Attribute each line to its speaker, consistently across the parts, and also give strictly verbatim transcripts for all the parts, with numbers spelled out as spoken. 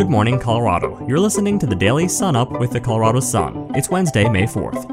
Speaker 1: Good morning, Colorado. You're listening to the Daily Sun Up with the Colorado Sun. It's Wednesday, May fourth.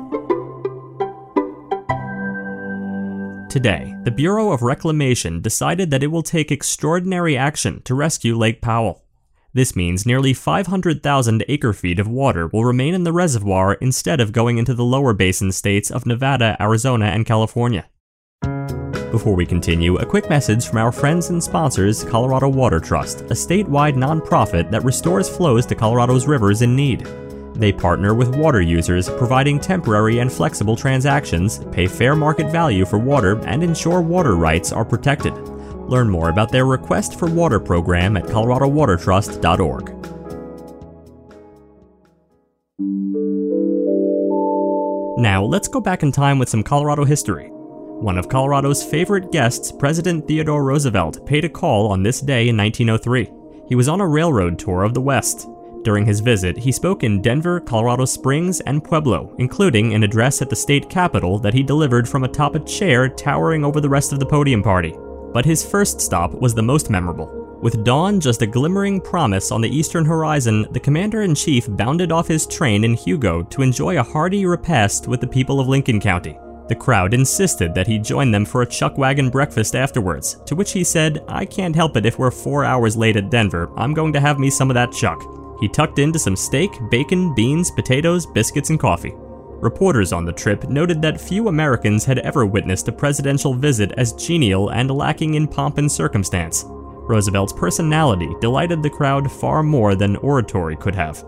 Speaker 1: Today, the Bureau of Reclamation decided that it will take extraordinary action to rescue Lake Powell. This means nearly five hundred thousand acre-feet of water will remain in the reservoir instead of going into the lower basin states of Nevada, Arizona, and California. Before we continue, a quick message from our friends and sponsors, Colorado Water Trust, a statewide nonprofit that restores flows to Colorado's rivers in need. They partner with water users, providing temporary and flexible transactions, pay fair market value for water, and ensure water rights are protected. Learn more about their Request for Water program at colorado water trust dot org. Now, let's go back in time with some Colorado history. One of Colorado's favorite guests, President Theodore Roosevelt, paid a call on this day in nineteen oh three. He was on a railroad tour of the West. During his visit, he spoke in Denver, Colorado Springs, and Pueblo, including an address at the state capitol that he delivered from atop a chair towering over the rest of the podium party. But his first stop was the most memorable. With dawn just a glimmering promise on the eastern horizon, the commander-in-chief bounded off his train in Hugo to enjoy a hearty repast with the people of Lincoln County. The crowd insisted that he join them for a chuck wagon breakfast afterwards, to which he said, "I can't help it if we're four hours late at Denver. I'm going to have me some of that chuck." He tucked into some steak, bacon, beans, potatoes, biscuits, and coffee. Reporters on the trip noted that few Americans had ever witnessed a presidential visit as genial and lacking in pomp and circumstance. Roosevelt's personality delighted the crowd far more than oratory could have.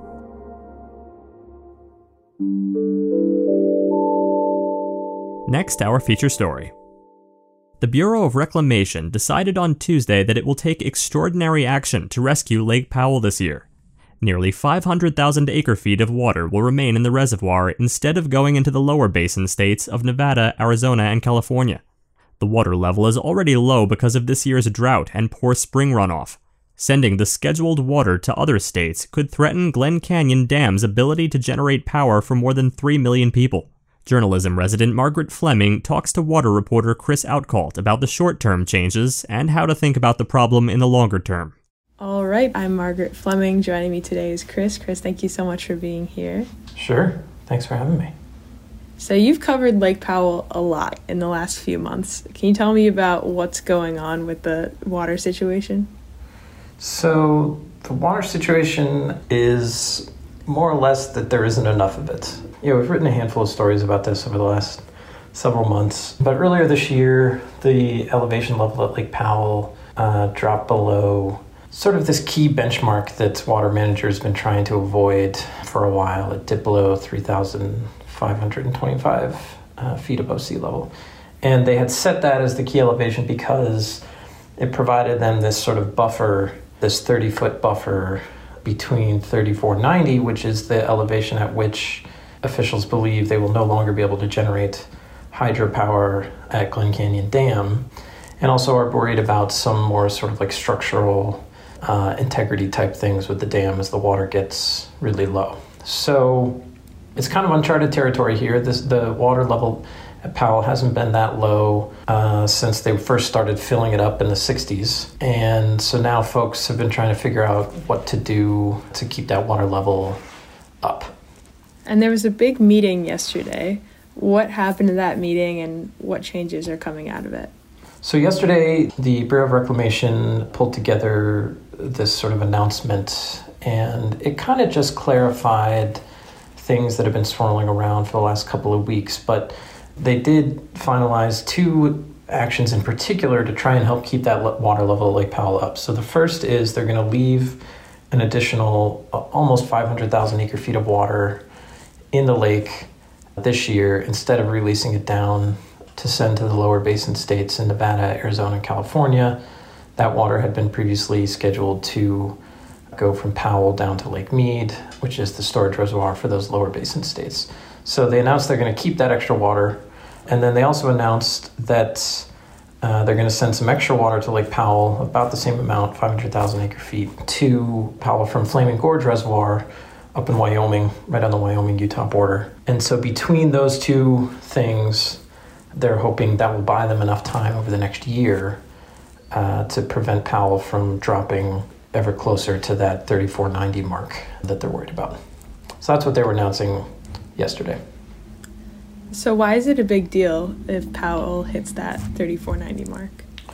Speaker 1: Next, our feature story. The Bureau of Reclamation decided on Tuesday that it will take extraordinary action to rescue Lake Powell this year. Nearly five hundred thousand acre-feet of water will remain in the reservoir instead of going into the lower basin states of Nevada, Arizona, and California. The water level is already low because of this year's drought and poor spring runoff. Sending the scheduled water to other states could threaten Glen Canyon Dam's ability to generate power for more than three million people. Journalism resident Margaret Fleming talks to water reporter Chris Outcalt about the short-term changes and how to think about the problem in the longer term.
Speaker 2: All right, I'm Margaret Fleming. Joining me today is Chris. Chris, thank you so much for being here.
Speaker 3: Sure. Thanks for having me.
Speaker 2: So you've covered Lake Powell a lot in the last few months. Can you tell me about what's going on with the water situation?
Speaker 3: So the water situation is more or less that there isn't enough of it. You know, we've written a handful of stories about this over the last several months. But earlier this year, the elevation level at Lake Powell uh, dropped below sort of this key benchmark that water managers have been trying to avoid for a while. It dipped below three thousand five hundred twenty-five uh, feet above sea level. And they had set that as the key elevation because it provided them this sort of buffer, this thirty-foot buffer between thirty-four ninety, which is the elevation at which officials believe they will no longer be able to generate hydropower at Glen Canyon Dam, and also are worried about some more sort of like structural uh, integrity type things with the dam as the water gets really low. So it's kind of uncharted territory here. This, the water level at Powell hasn't been that low uh, since they first started filling it up in the sixties. And so now folks have been trying to figure out what to do to keep that water level up.
Speaker 2: And there was a big meeting yesterday. What happened to that meeting and what changes are coming out of it?
Speaker 3: So yesterday, the Bureau of Reclamation pulled together this sort of announcement, and it kind of just clarified things that have been swirling around for the last couple of weeks. But they did finalize two actions in particular to try and help keep that water level at Lake Powell up. So the first is they're going to leave an additional uh, almost five hundred thousand acre feet of water in the lake this year instead of releasing it down to send to the lower basin states in Nevada, Arizona, and California. That water had been previously scheduled to go from Powell down to Lake Mead, which is the storage reservoir for those lower basin states. So they announced they're going to keep that extra water, and then they also announced that uh, they're going to send some extra water to Lake Powell, about the same amount, five hundred thousand acre feet, to Powell from Flaming Gorge Reservoir up in Wyoming, right on the Wyoming-Utah border. And so between those two things, they're hoping that will buy them enough time over the next year uh, to prevent Powell from dropping ever closer to that thirty-four ninety mark that they're worried about. So that's what they were announcing yesterday.
Speaker 2: So why is it a big deal if Powell hits that thirty-four ninety mark?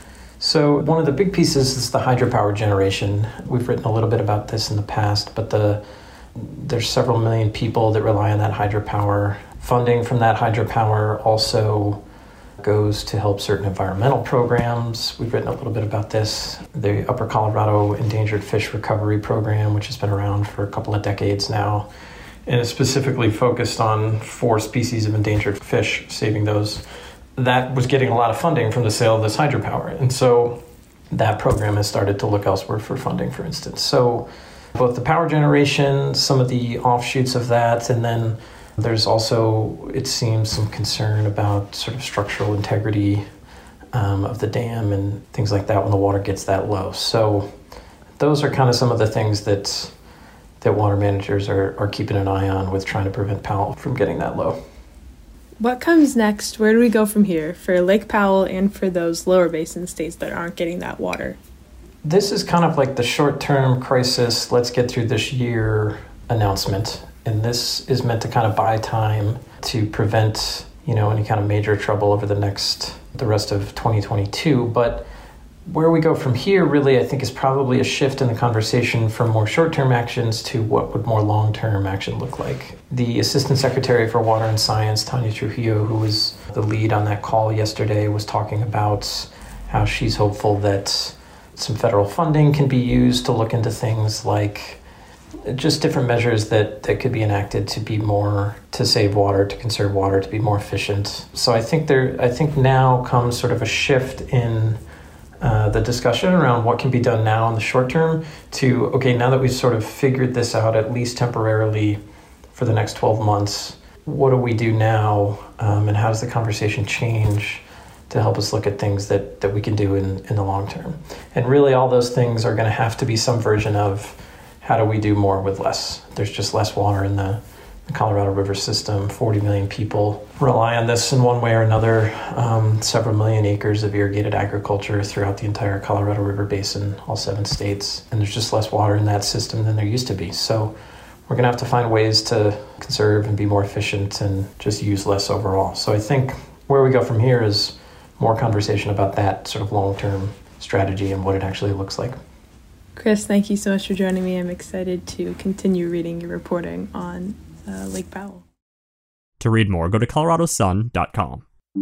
Speaker 3: So one of the big pieces is the hydropower generation. We've written a little bit about this in the past, but the there's several million people that rely on that hydropower. Funding from that hydropower also goes to help certain environmental programs. We've written a little bit about this. The Upper Colorado Endangered Fish Recovery Program, which has been around for a couple of decades now, and is specifically focused on four species of endangered fish, saving those. That was getting a lot of funding from the sale of this hydropower. And so that program has started to look elsewhere for funding, for instance. So both the power generation, some of the offshoots of that, and then there's also, it seems, some concern about sort of structural integrity um, of the dam and things like that when the water gets that low. So those are kind of some of the things that that water managers are, are keeping an eye on with trying to prevent Powell from getting that low.
Speaker 2: What comes next? Where do we go from here for Lake Powell and for those lower basin states that aren't getting that water?
Speaker 3: This is kind of like the short-term crisis, let's get through this year announcement. And this is meant to kind of buy time to prevent, you know, any kind of major trouble over the next, the rest of twenty twenty-two. But where we go from here really, I think, is probably a shift in the conversation from more short-term actions to what would more long-term action look like. The Assistant Secretary for Water and Science, Tanya Trujillo, who was the lead on that call yesterday, was talking about how she's hopeful that some federal funding can be used to look into things like just different measures that, that could be enacted to be more, to save water, to conserve water, to be more efficient. So I think there, I think now comes sort of a shift in uh, the discussion around what can be done now in the short term to, okay, now that we've sort of figured this out, at least temporarily for the next twelve months, what do we do now? Um, and how does the conversation change to help us look at things that, that we can do in, in the long term? And really all those things are going to have to be some version of how do we do more with less? There's just less water in the, the Colorado River system. forty million people rely on this in one way or another. Um, several million acres of irrigated agriculture throughout the entire Colorado River basin, all seven states. And there's just less water in that system than there used to be. So we're going to have to find ways to conserve and be more efficient and just use less overall. So I think where we go from here is more conversation about that sort of long-term strategy and what it actually looks like.
Speaker 2: Chris, thank you so much for joining me. I'm excited to continue reading your reporting on uh, Lake Powell.
Speaker 1: To read more, go to colorado sun dot com.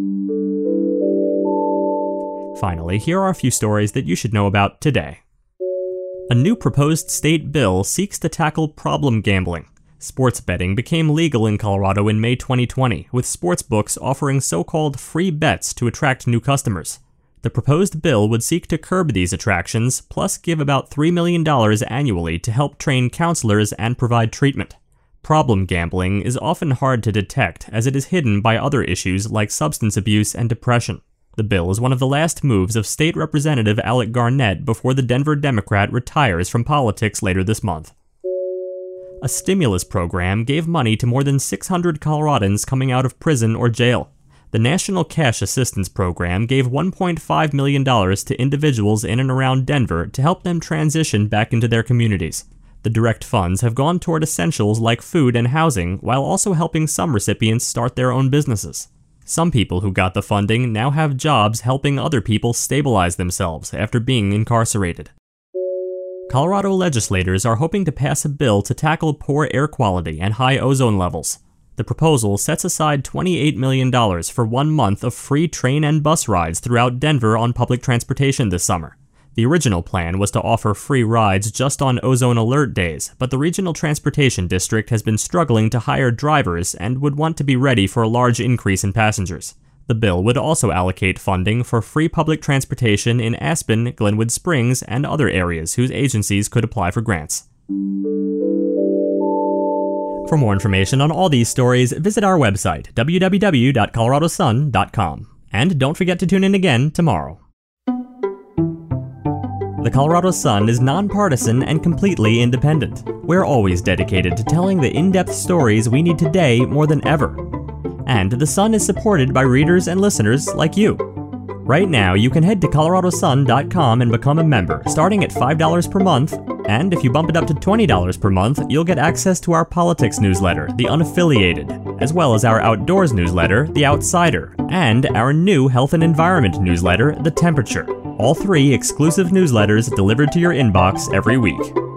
Speaker 1: Finally, here are a few stories that you should know about today. A new proposed state bill seeks to tackle problem gambling. Sports betting became legal in Colorado in May twenty twenty, with sports books offering so-called free bets to attract new customers. The proposed bill would seek to curb these attractions, plus give about three million dollars annually to help train counselors and provide treatment. Problem gambling is often hard to detect, as it is hidden by other issues like substance abuse and depression. The bill is one of the last moves of State Representative Alec Garnett before the Denver Democrat retires from politics later this month. A stimulus program gave money to more than six hundred Coloradans coming out of prison or jail. The National Cash Assistance Program gave one point five million dollars to individuals in and around Denver to help them transition back into their communities. The direct funds have gone toward essentials like food and housing, while also helping some recipients start their own businesses. Some people who got the funding now have jobs helping other people stabilize themselves after being incarcerated. Colorado legislators are hoping to pass a bill to tackle poor air quality and high ozone levels. The proposal sets aside twenty-eight million dollars for one month of free train and bus rides throughout Denver on public transportation this summer. The original plan was to offer free rides just on ozone alert days, but the Regional Transportation District has been struggling to hire drivers and would want to be ready for a large increase in passengers. The bill would also allocate funding for free public transportation in Aspen, Glenwood Springs, and other areas whose agencies could apply for grants. For more information on all these stories, visit our website, w w w dot colorado sun dot com. And don't forget to tune in again tomorrow. The Colorado Sun is nonpartisan and completely independent. We're always dedicated to telling the in-depth stories we need today more than ever. And the Sun is supported by readers and listeners like you. Right now, you can head to colorado sun dot com and become a member, starting at five dollars per month, and if you bump it up to twenty dollars per month, you'll get access to our politics newsletter, The Unaffiliated, as well as our outdoors newsletter, The Outsider, and our new health and environment newsletter, The Temperature. All three exclusive newsletters delivered to your inbox every week.